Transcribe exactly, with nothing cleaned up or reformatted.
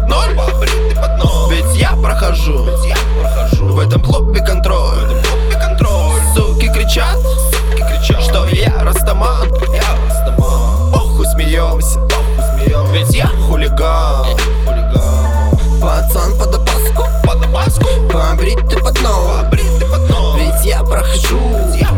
ноль, побритый под ноль. Ведь я прохожу, ведь я прохожу в этом клубе контроль, в этом клубе контроль. Суки кричат, суки кричат, что я растаман, я растаман. Ох, смеемся, ведь я хулиган, хулиган. Пацан под опаску, под опаску, побритый под ноль, побритый под ноль. ведь я прохожу, ведь я